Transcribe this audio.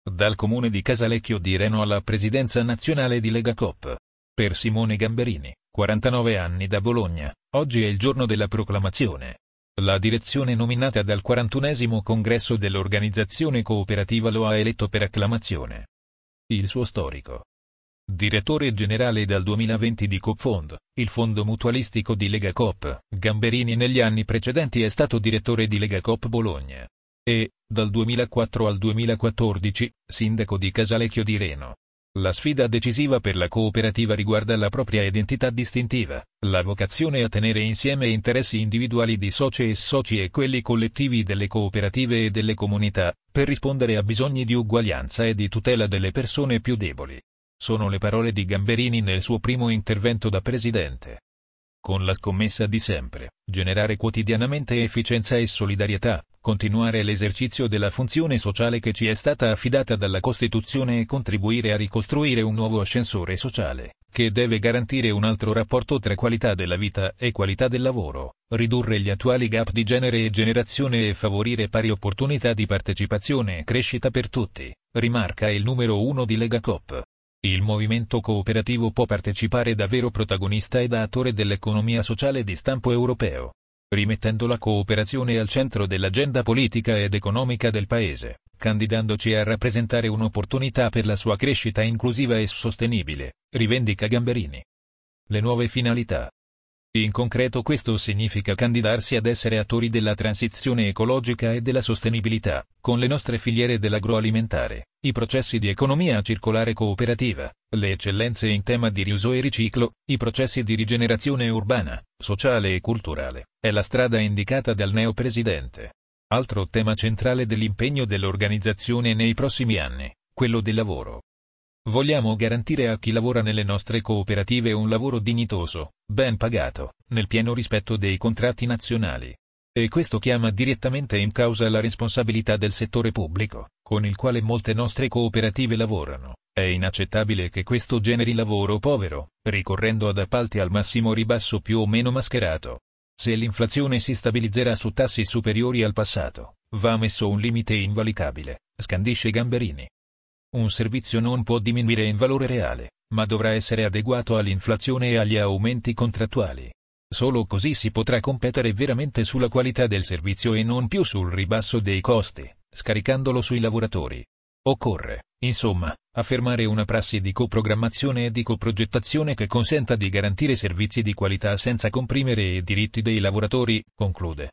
Dal comune di Casalecchio di Reno alla presidenza nazionale di Lega Coop. Per Simone Gamberini, 49 anni da Bologna, oggi è il giorno della proclamazione. La direzione nominata dal 41° congresso dell'organizzazione cooperativa lo ha eletto per acclamazione. Il suo storico. Direttore generale dal 2020 di Coopfond, il fondo mutualistico di Lega Coop, Gamberini negli anni precedenti è stato direttore di Lega Coop Bologna. E, dal 2004 al 2014, sindaco di Casalecchio di Reno. La sfida decisiva per la cooperativa riguarda la propria identità distintiva, la vocazione a tenere insieme interessi individuali di soci e soci e quelli collettivi delle cooperative e delle comunità, per rispondere a bisogni di uguaglianza e di tutela delle persone più deboli. Sono le parole di Gamberini nel suo primo intervento da presidente. Con la scommessa di sempre, generare quotidianamente efficienza e solidarietà, continuare l'esercizio della funzione sociale che ci è stata affidata dalla Costituzione e contribuire a ricostruire un nuovo ascensore sociale, che deve garantire un altro rapporto tra qualità della vita e qualità del lavoro, ridurre gli attuali gap di genere e generazione e favorire pari opportunità di partecipazione e crescita per tutti, rimarca il numero 1 di Lega Coop. Il movimento cooperativo può partecipare da vero protagonista e da attore dell'economia sociale di stampo europeo, rimettendo la cooperazione al centro dell'agenda politica ed economica del Paese, candidandoci a rappresentare un'opportunità per la sua crescita inclusiva e sostenibile, rivendica Gamberini. Le nuove finalità. In concreto questo significa candidarsi ad essere attori della transizione ecologica e della sostenibilità, con le nostre filiere dell'agroalimentare, i processi di economia circolare cooperativa, le eccellenze in tema di riuso e riciclo, i processi di rigenerazione urbana, sociale e culturale, è la strada indicata dal neopresidente. Altro tema centrale dell'impegno dell'organizzazione nei prossimi anni, quello del lavoro. Vogliamo garantire a chi lavora nelle nostre cooperative un lavoro dignitoso, ben pagato, nel pieno rispetto dei contratti nazionali. E questo chiama direttamente in causa la responsabilità del settore pubblico, con il quale molte nostre cooperative lavorano. È inaccettabile che questo generi lavoro povero, ricorrendo ad appalti al massimo ribasso più o meno mascherato. Se l'inflazione si stabilizzerà su tassi superiori al passato, va messo un limite invalicabile, scandisce Gamberini. Un servizio non può diminuire in valore reale, ma dovrà essere adeguato all'inflazione e agli aumenti contrattuali. Solo così si potrà competere veramente sulla qualità del servizio e non più sul ribasso dei costi, scaricandolo sui lavoratori. Occorre, insomma, affermare una prassi di coprogrammazione e di coprogettazione che consenta di garantire servizi di qualità senza comprimere i diritti dei lavoratori, conclude.